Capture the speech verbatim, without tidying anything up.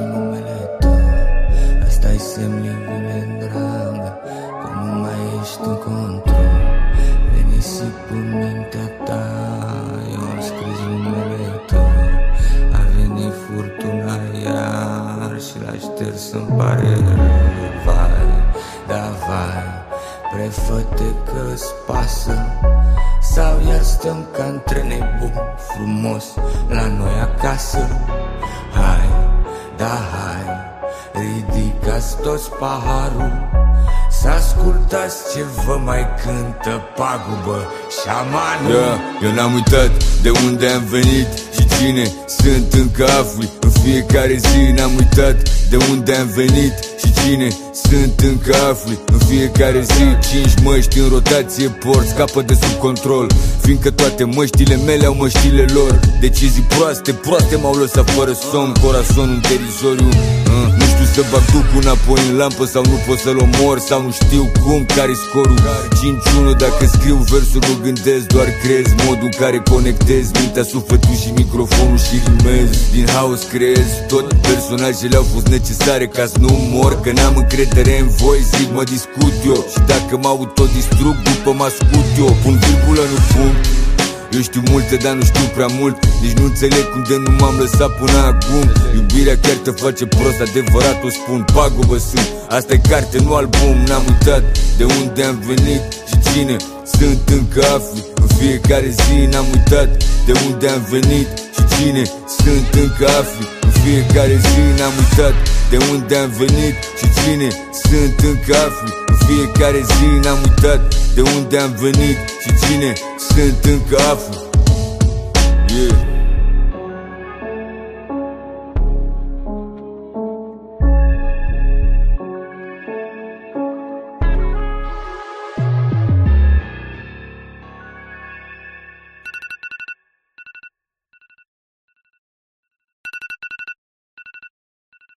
numele tău. Ăsta-i semn livile, dragă, că nu mai ești în control. De nisipul mintea ta, eu am scris numele tău. A venit furtuna iar și l-a șters, îmi pare rău. Vai, da vai, prefă-te că-ți pasă, sau iar stăm ca între nebuni frumos la noi acasă. Hai, da hai, ridicați toți paharul, să ascultați ce vă mai cântă Pagubă, șamanul. Yeah, eu n-am uitat de unde am venit și cine sunt, încă afli în fiecare zi. N-am uitat de unde am venit și cine sunt, încă afli în fiecare zi. Cinci măști în rotație port, scapă de sub control, fiindcă toate măștile mele au măștile lor. Decizii proaste, proaste m-au lăsat fără somn, corazon în terizoriu. uh, Nu știu să bag ducul înapoi în lampă sau nu pot să-l omor, sau nu știu cum, care-i scorul. Cinci unu, dacă scriu versuri nu gândesc, doar crez modul în care conectez mintea, sufletul și microfonul și rimez. Din haos creez tot, personajele au fost necesare ca să nu mor, că n-am încredere în voi, zic mă discut eu. Și dacă mă autodistrug, după mă ascult eu. Pun virgulă, nu punct. Eu știu multe, dar nu știu prea mult. Nici nu înțeleg cum de nu m-am lăsat până acum. Iubirea chiar te face prost, adevărat o spun. Pagubă sunt, asta-i carte, nu album. N-am uitat de unde am venit și cine sunt, încă afli în fiecare zi. N-am uitat de unde am venit și cine sunt, încă afli în fiecare zi. N-am uitat de unde am venit și cine sunt, încă afli în fiecare zi. N-am uitat de unde am venit și cine sunt, încă afli. Yeah.